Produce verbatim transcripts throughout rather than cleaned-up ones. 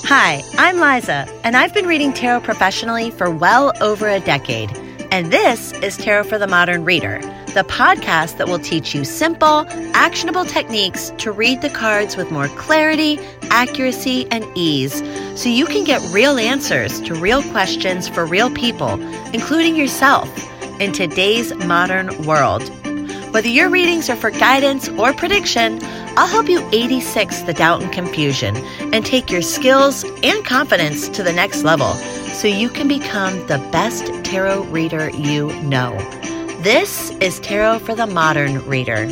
Hi, I'm Liza, and I've been reading tarot professionally for well over a decade. And this is Tarot for the Modern Reader, the podcast that will teach you simple, actionable techniques to read the cards with more clarity, accuracy, and ease, so you can get real answers to real questions for real people, including yourself, in today's modern world. Whether your readings are for guidance or prediction, I'll help you eighty-six the doubt and confusion and take your skills and confidence to the next level so you can become the best tarot reader you know. This is Tarot for the Modern Reader.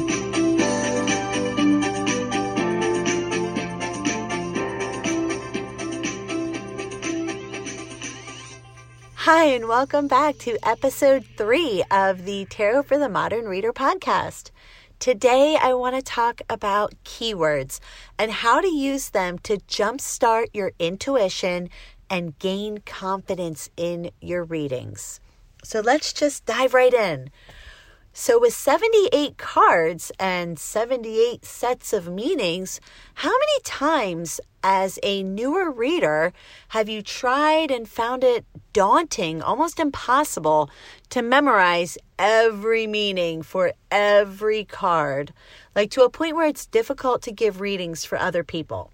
Hi, and welcome back to episode three of the Tarot for the Modern Reader podcast. Today, I want to talk about keywords and how to use them to jumpstart your intuition and gain confidence in your readings. So let's just dive right in. So with seventy-eight cards and seventy-eight sets of meanings, how many times as a newer reader have you tried and found it daunting, almost impossible, to memorize every meaning for every card, like to a point where it's difficult to give readings for other people?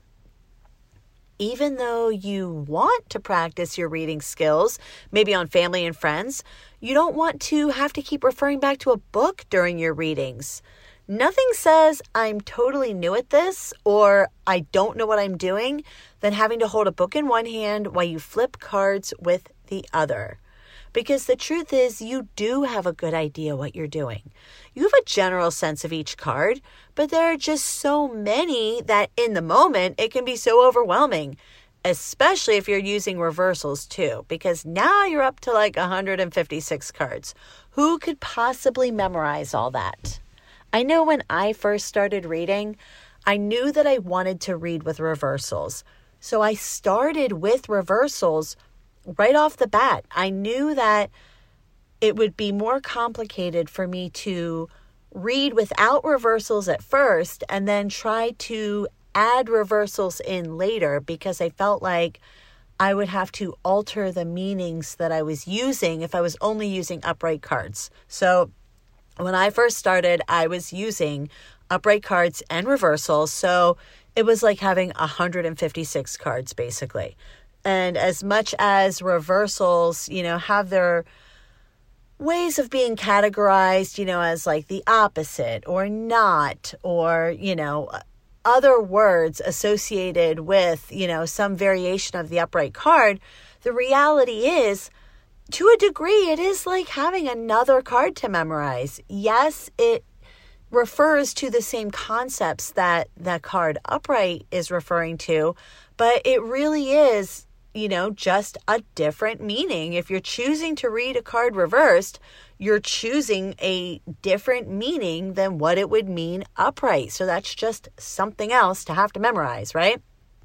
Even though you want to practice your reading skills, maybe on family and friends, you don't want to have to keep referring back to a book during your readings. Nothing says I'm totally new at this or I don't know what I'm doing than having to hold a book in one hand while you flip cards with the other. Because the truth is, you do have a good idea what you're doing. You have a general sense of each card, but there are just so many that in the moment it can be so overwhelming, especially if you're using reversals too, because now you're up to like one hundred fifty-six cards. Who could possibly memorize all that? I know when I first started reading, I knew that I wanted to read with reversals. So I started with reversals right off the bat. I knew that it would be more complicated for me to read without reversals at first and then try to add reversals in later, because I felt like I would have to alter the meanings that I was using if I was only using upright cards. So when I first started, I was using upright cards and reversals. So it was like having one hundred fifty-six cards basically. And as much as reversals, you know, have their ways of being categorized, you know, as like the opposite or not, or, you know, other words associated with, you know, some variation of the upright card, the reality is, to a degree, it is like having another card to memorize. Yes, it refers to the same concepts that that card upright is referring to, but it really is, you know, just a different meaning. If you're choosing to read a card reversed, you're choosing a different meaning than what it would mean upright. So that's just something else to have to memorize, right?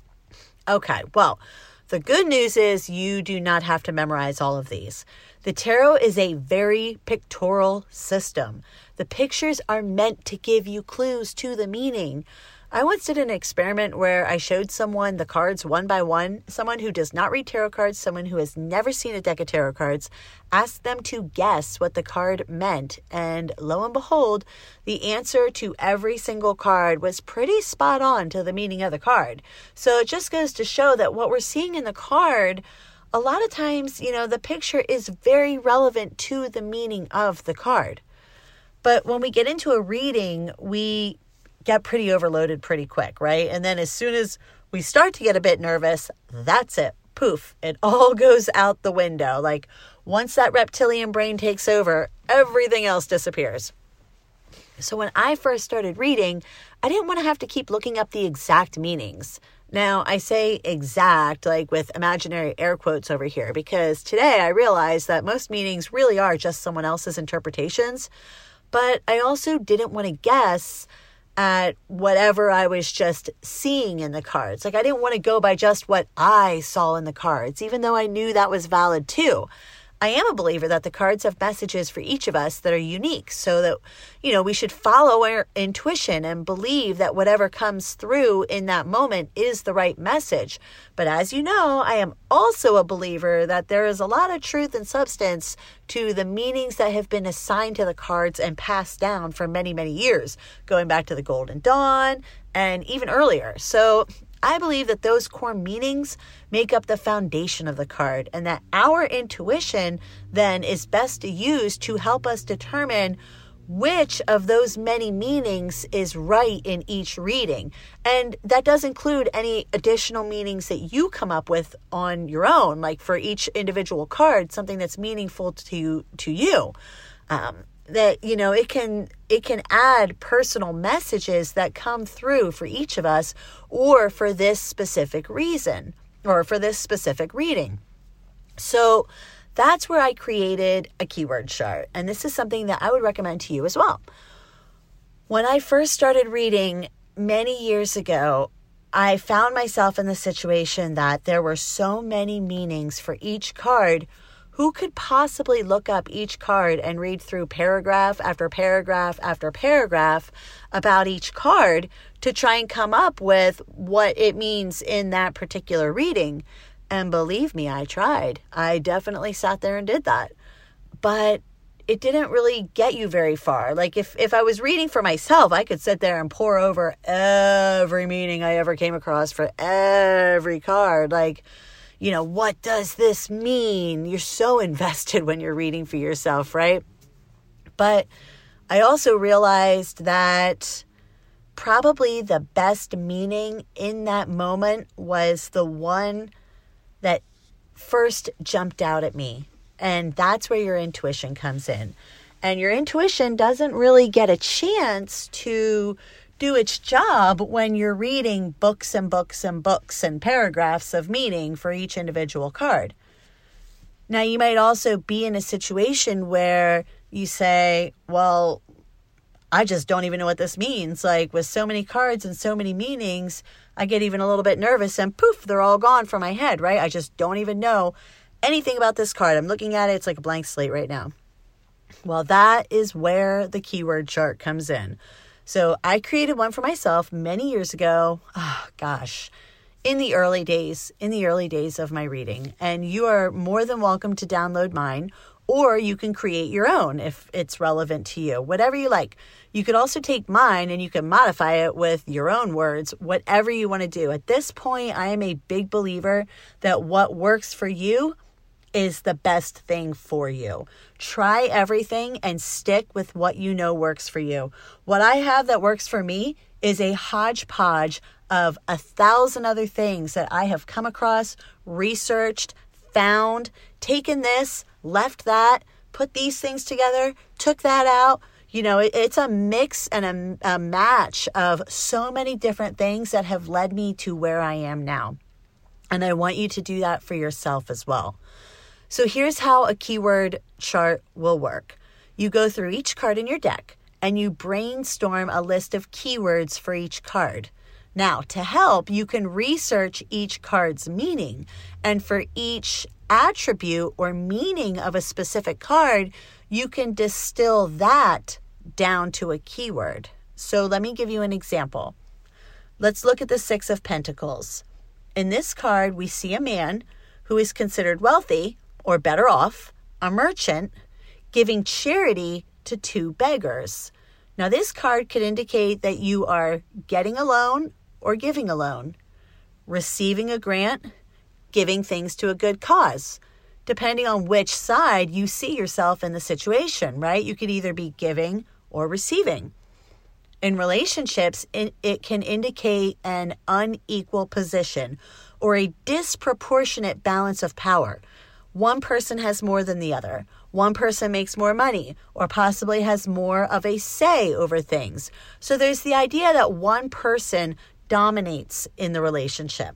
Okay, well, the good news is you do not have to memorize all of these. The tarot is a very pictorial system. The pictures are meant to give you clues to the meaning. I once did an experiment where I showed someone the cards one by one, someone who does not read tarot cards, someone who has never seen a deck of tarot cards, asked them to guess what the card meant. And lo and behold, the answer to every single card was pretty spot on to the meaning of the card. So it just goes to show that what we're seeing in the card, a lot of times, you know, the picture is very relevant to the meaning of the card. But when we get into a reading, we get pretty overloaded pretty quick, right? And then as soon as we start to get a bit nervous, that's it. Poof, it all goes out the window. Like once that reptilian brain takes over, everything else disappears. So when I first started reading, I didn't want to have to keep looking up the exact meanings. Now, I say exact, like with imaginary air quotes over here, because today I realize that most meanings really are just someone else's interpretations. But I also didn't want to guess at whatever I was just seeing in the cards. Like I didn't want to go by just what I saw in the cards, even though I knew that was valid too. I am a believer that the cards have messages for each of us that are unique, so that, you know, we should follow our intuition and believe that whatever comes through in that moment is the right message. But as you know, I am also a believer that there is a lot of truth and substance to the meanings that have been assigned to the cards and passed down for many, many years, going back to the Golden Dawn and even earlier. So I believe that those core meanings make up the foundation of the card, and that our intuition then is best used to help us determine which of those many meanings is right in each reading. And that does include any additional meanings that you come up with on your own, like for each individual card, something that's meaningful to, to you. Um, that, you know, it can it can add personal messages that come through for each of us, or for this specific reason, or for this specific reading. So that's where I created a keyword chart. And this is something that I would recommend to you as well. When I first started reading many years ago, I found myself in the situation that there were so many meanings for each card. Who could possibly look up each card and read through paragraph after paragraph after paragraph about each card to try and come up with what it means in that particular reading? And believe me, I tried. I definitely sat there and did that. But it didn't really get you very far. Like if, if I was reading for myself, I could sit there and pour over every meaning I ever came across for every card. Like, you know, what does this mean? You're so invested when you're reading for yourself, right? But I also realized that probably the best meaning in that moment was the one that first jumped out at me. And that's where your intuition comes in. And your intuition doesn't really get a chance to do its job when you're reading books and books and books and paragraphs of meaning for each individual card. Now, you might also be in a situation where you say, well, I just don't even know what this means. Like with so many cards and so many meanings, I get even a little bit nervous and poof, they're all gone from my head, right? I just don't even know anything about this card. I'm looking at it. It's like a blank slate right now. Well, that is where the keyword chart comes in. So I created one for myself many years ago. Oh, gosh, in the early days, in the early days of my reading. And you are more than welcome to download mine, or you can create your own if it's relevant to you, whatever you like. You could also take mine and you can modify it with your own words, whatever you want to do. At this point, I am a big believer that what works for you is the best thing for you. Try everything and stick with what you know works for you. What I have that works for me is a hodgepodge of a thousand other things that I have come across, researched, found, taken this, left that, put these things together, took that out. You know, it, it's a mix and a, a match of so many different things that have led me to where I am now. And I want you to do that for yourself as well. So here's how a keyword chart will work. You go through each card in your deck and you brainstorm a list of keywords for each card. Now, to help, you can research each card's meaning. And for each attribute or meaning of a specific card, you can distill that down to a keyword. So let me give you an example. Let's look at the Six of Pentacles. In this card, we see a man who is considered wealthy, or better off, a merchant, giving charity to two beggars. Now, this card could indicate that you are getting a loan or giving a loan, receiving a grant, giving things to a good cause, depending on which side you see yourself in the situation, right? You could either be giving or receiving. In relationships, it, it can indicate an unequal position or a disproportionate balance of power. One person has more than the other. One person makes more money or possibly has more of a say over things. So there's the idea that one person dominates in the relationship.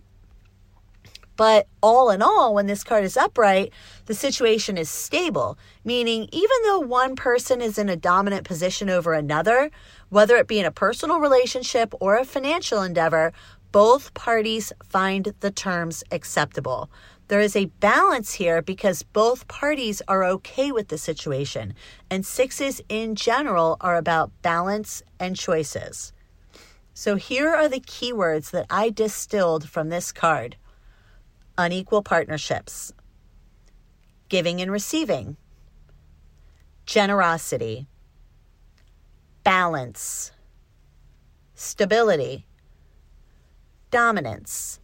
But all in all, when this card is upright, the situation is stable, meaning even though one person is in a dominant position over another, whether it be in a personal relationship or a financial endeavor, both parties find the terms acceptable. There is a balance here because both parties are okay with the situation. And sixes in general are about balance and choices. So here are the keywords that I distilled from this card. Unequal partnerships, giving and receiving, generosity, balance, stability, dominance.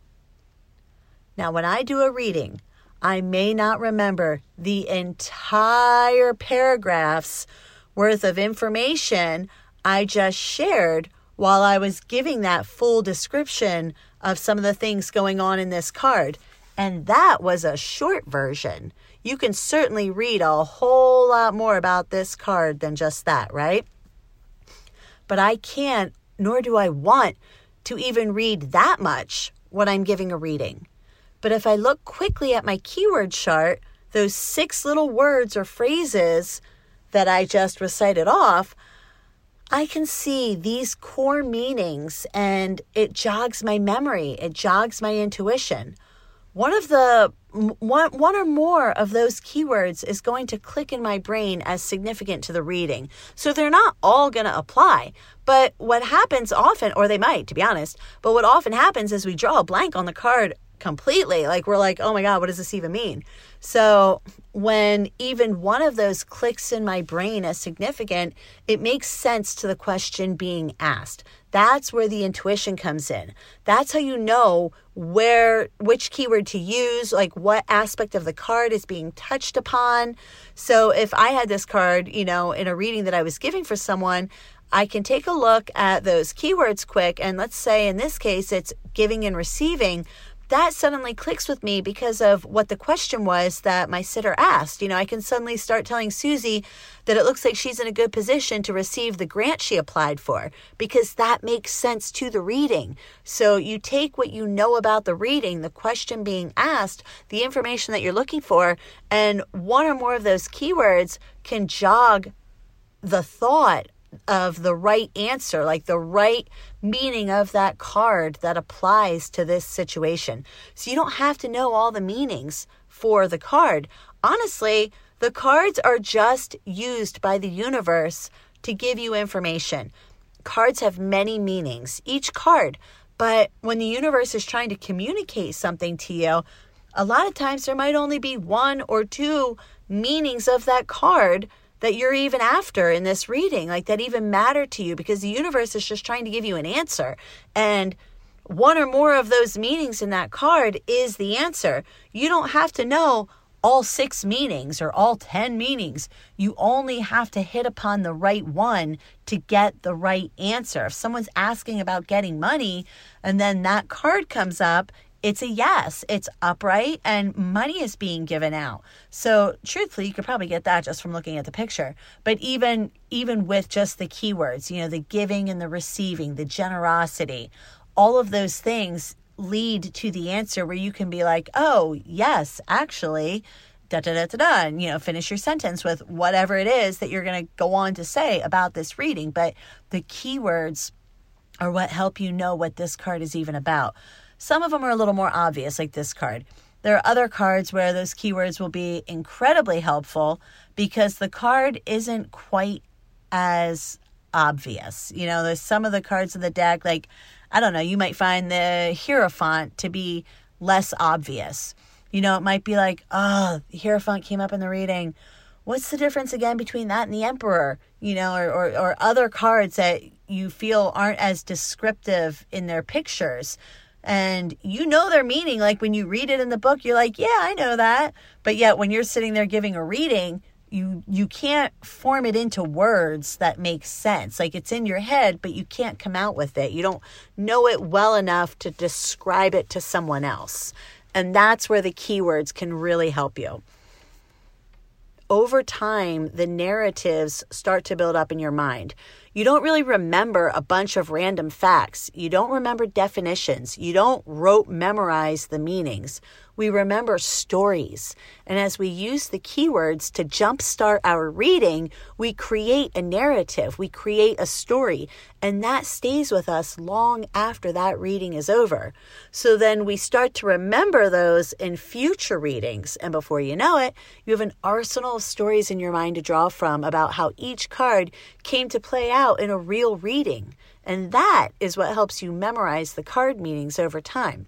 Now, when I do a reading, I may not remember the entire paragraph's worth of information I just shared while I was giving that full description of some of the things going on in this card. And that was a short version. You can certainly read a whole lot more about this card than just that, right? But I can't, nor do I want to even read that much when I'm giving a reading. But if I look quickly at my keyword chart, those six little words or phrases that I just recited off, I can see these core meanings and it jogs my memory. It jogs my intuition. One of the, one, one or more of those keywords is going to click in my brain as significant to the reading. So they're not all going to apply. But what happens often, or they might, to be honest, but what often happens is we draw a blank on the card completely. Like we're like, oh my God, what does this even mean? So when even one of those clicks in my brain as significant, it makes sense to the question being asked. That's where the intuition comes in. That's how you know where, which keyword to use, like what aspect of the card is being touched upon. So if I had this card, you know, in a reading that I was giving for someone, I can take a look at those keywords quick. And let's say in this case, it's giving and receiving. That suddenly clicks with me because of what the question was that my sitter asked. You know, I can suddenly start telling Susie that it looks like she's in a good position to receive the grant she applied for because that makes sense to the reading. So you take what you know about the reading, the question being asked, the information that you're looking for, and one or more of those keywords can jog the thought of the right answer, like the right meaning of that card that applies to this situation. So you don't have to know all the meanings for the card. Honestly, the cards are just used by the universe to give you information. Cards have many meanings, each card, but when the universe is trying to communicate something to you, a lot of times there might only be one or two meanings of that card that you're even after in this reading, like that even matter to you because the universe is just trying to give you an answer. And one or more of those meanings in that card is the answer. You don't have to know all six meanings or all ten meanings. You only have to hit upon the right one to get the right answer. If someone's asking about getting money and then that card comes up, it's a yes, it's upright and money is being given out. So truthfully, you could probably get that just from looking at the picture. But even, even with just the keywords, you know, the giving and the receiving, the generosity, all of those things lead to the answer where you can be like, oh, yes, actually, da da da da da, and, you know, finish your sentence with whatever it is that you're going to go on to say about this reading. But the keywords are what help you know what this card is even about. Some of them are a little more obvious, like this card. There are other cards where those keywords will be incredibly helpful because the card isn't quite as obvious. You know, there's some of the cards in the deck, like, I don't know, you might find the Hierophant to be less obvious. You know, it might be like, oh, the Hierophant came up in the reading. What's the difference again between that and the Emperor? You know, or, or, or other cards that you feel aren't as descriptive in their pictures. And you know their meaning. Like when you read it in the book, you're like, yeah, I know that. But yet when you're sitting there giving a reading, you you can't form it into words that make sense. Like it's in your head, but you can't come out with it. You don't know it well enough to describe it to someone else. And that's where the keywords can really help you. Over time, the narratives start to build up in your mind. You don't really remember a bunch of random facts. You don't remember definitions. You don't rote memorize the meanings. we remember stories. And as we use the keywords to jumpstart our reading, we create a narrative, we create a story, and that stays with us long after that reading is over. So then we start to remember those in future readings. And before you know it, you have an arsenal of stories in your mind to draw from about how each card came to play out in a real reading. And that is what helps you memorize the card meanings over time.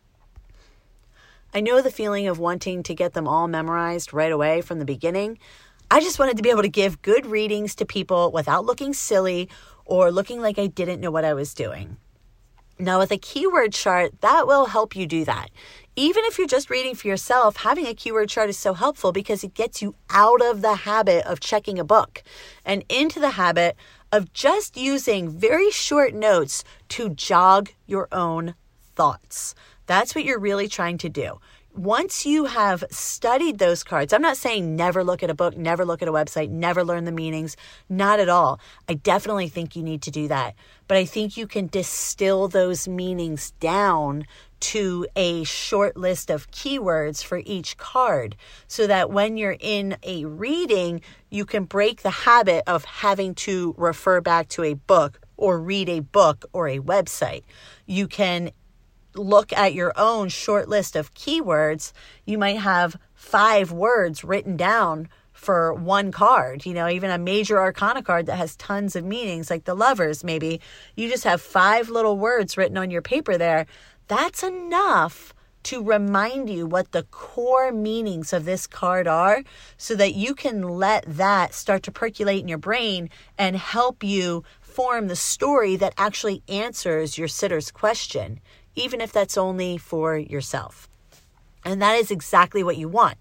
I know the feeling of wanting to get them all memorized right away from the beginning. I just wanted to be able to give good readings to people without looking silly or looking like I didn't know what I was doing. Now, with a keyword chart, that will help you do that. Even if you're just reading for yourself, having a keyword chart is so helpful because it gets you out of the habit of checking a book and into the habit of just using very short notes to jog your own thoughts. That's what you're really trying to do. Once you have studied those cards, I'm not saying never look at a book, never look at a website, never learn the meanings, not at all. I definitely think you need to do that. But I think you can distill those meanings down to a short list of keywords for each card so that when you're in a reading, you can break the habit of having to refer back to a book or read a book or a website. You can look at your own short list of keywords. You might have five words written down for one card, you know, even a major arcana card that has tons of meanings, like the Lovers, maybe. You just have five little words written on your paper there. That's enough to remind you what the core meanings of this card are so that you can let that start to percolate in your brain and help you form the story that actually answers your sitter's question, even if that's only for yourself. And that is exactly what you want.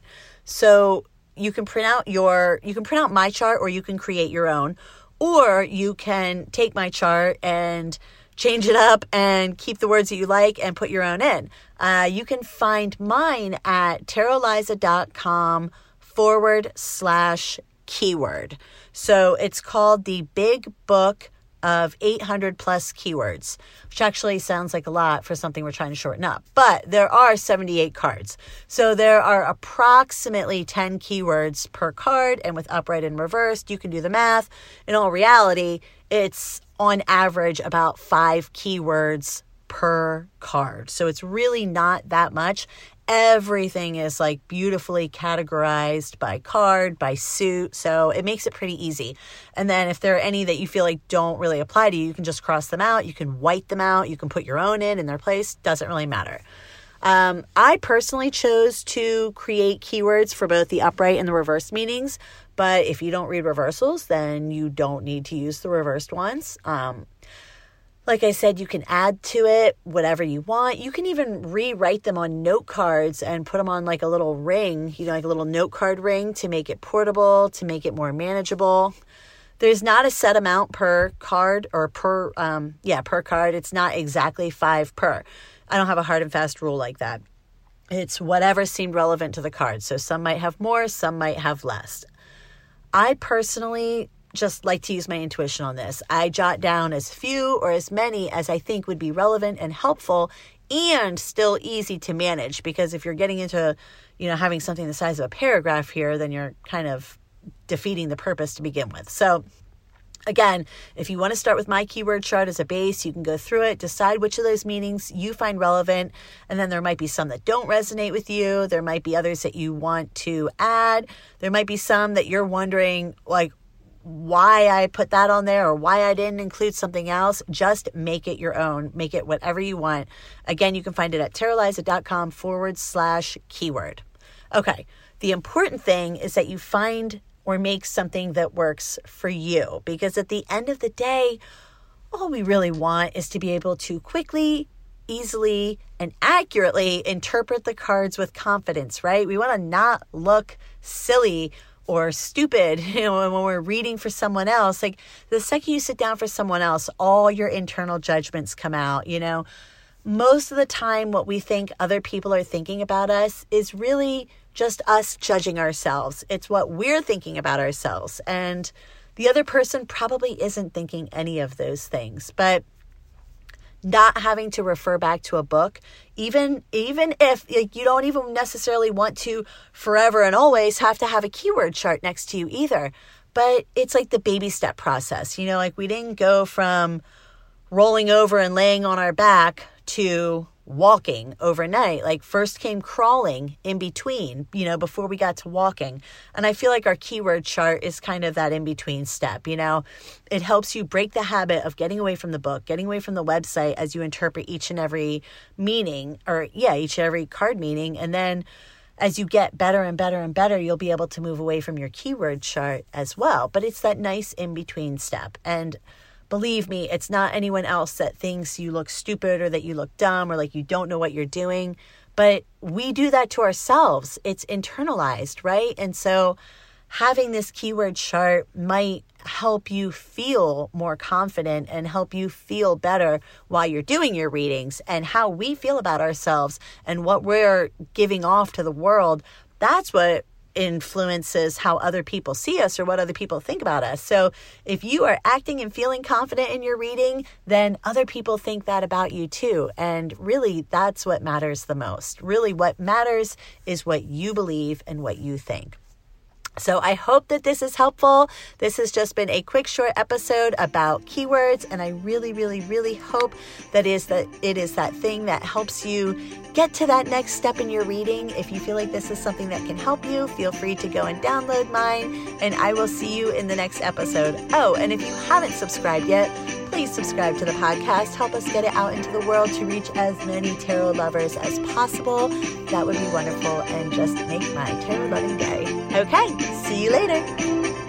So you can print out your, you can print out my chart, or you can create your own, or you can take my chart and change it up and keep the words that you like and put your own in. Uh, you can find mine at tarotliza.com forward slash keyword. So it's called the Big Book of eight hundred plus keywords, which actually sounds like a lot for something we're trying to shorten up. But there are seventy-eight cards. So there are approximately ten keywords per card, and with upright and reversed, you can do the math. In all reality, it's on average about five keywords per card. So it's really not that much. Everything is like beautifully categorized by card, by suit. So it makes it pretty easy. And then if there are any that you feel like don't really apply to you, you can just cross them out. You can white them out. You can put your own in in their place. Doesn't really matter. Um, I personally chose to create keywords for both the upright and the reversed meanings. But if you don't read reversals, then you don't need to use the reversed ones. Um, Like I said, you can add to it whatever you want. You can even rewrite them on note cards and put them on like a little ring, you know, like a little note card ring to make it portable, to make it more manageable. There's not a set amount per card or per, um, yeah, per card. It's not exactly five per. I don't have a hard and fast rule like that. It's whatever seemed relevant to the card. So some might have more, some might have less. I personally just like to use my intuition on this. I jot down as few or as many as I think would be relevant and helpful and still easy to manage, because if you're getting into, you know, having something the size of a paragraph here, then you're kind of defeating the purpose to begin with. So again, if you want to start with my keyword chart as a base, you can go through it, decide which of those meanings you find relevant, and then there might be some that don't resonate with you. There might be others that you want to add. There might be some that you're wondering, like, why I put that on there or why I didn't include something else. Just make it your own. Make it whatever you want. Again, you can find it at tarotliza.com forward slash keyword. Okay. The important thing is that you find or make something that works for you, because at the end of the day, all we really want is to be able to quickly, easily, and accurately interpret the cards with confidence, right? We want to not look silly or stupid, you know, when we're reading for someone else. Like the second you sit down for someone else, all your internal judgments come out, you know. Most of the time, what we think other people are thinking about us is really just us judging ourselves. It's what we're thinking about ourselves. And the other person probably isn't thinking any of those things. But not having to refer back to a book, even even if like, you don't even necessarily want to forever and always have to have a keyword chart next to you either. But it's like the baby step process. You know, like we didn't go from rolling over and laying on our back to walking overnight. Like first came crawling in between, you know, before we got to walking. And I feel like our keyword chart is kind of that in-between step, you know. It helps you break the habit of getting away from the book, getting away from the website as you interpret each and every meaning, or yeah, each and every card meaning. And then as you get better and better and better, you'll be able to move away from your keyword chart as well. But it's that nice in-between step. And believe me, it's not anyone else that thinks you look stupid or that you look dumb or like you don't know what you're doing. But we do that to ourselves. It's internalized, right? And so having this keyword chart might help you feel more confident and help you feel better while you're doing your readings. And how we feel about ourselves and what we're giving off to the world, that's what influences how other people see us or what other people think about us. So if you are acting and feeling confident in your reading, then other people think that about you too. And really, that's what matters the most. Really, what matters is what you believe and what you think. So I hope that this is helpful. This has just been a quick, short episode about keywords, and I really, really, really hope that is that it is that thing that helps you get to that next step in your reading. If you feel like this is something that can help you, feel free to go and download mine, and I will see you in the next episode. Oh, and if you haven't subscribed yet, please subscribe to the podcast. Help us get it out into the world to reach as many tarot lovers as possible. That would be wonderful and just make my tarot loving day. Okay, see you later.